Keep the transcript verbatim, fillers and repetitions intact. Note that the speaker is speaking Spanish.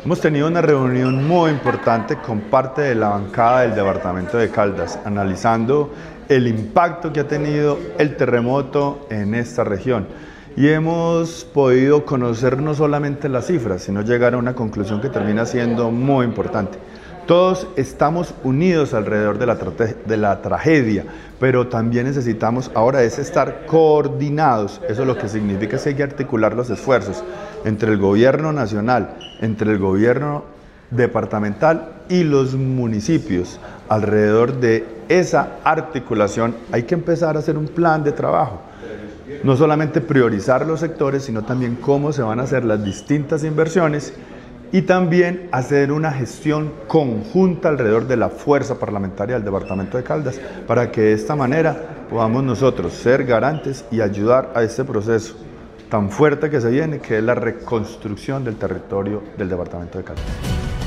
Hemos tenido una reunión muy importante con parte de la bancada del departamento de Caldas, analizando el impacto que ha tenido el terremoto en esta región. Y hemos podido conocer no solamente las cifras, sino llegar a una conclusión que termina siendo muy importante. Todos estamos unidos alrededor de la, de la tragedia, pero también necesitamos ahora es estar coordinados. Eso es lo que significa es que hay que articular los esfuerzos entre el gobierno nacional, entre el gobierno departamental y los municipios. Alrededor de esa articulación hay que empezar a hacer un plan de trabajo. No solamente priorizar los sectores, sino también cómo se van a hacer las distintas inversiones y también hacer una gestión conjunta alrededor de la fuerza parlamentaria del departamento de Caldas, para que de esta manera podamos nosotros ser garantes y ayudar a este proceso tan fuerte que se viene, que es la reconstrucción del territorio del departamento de Caldas.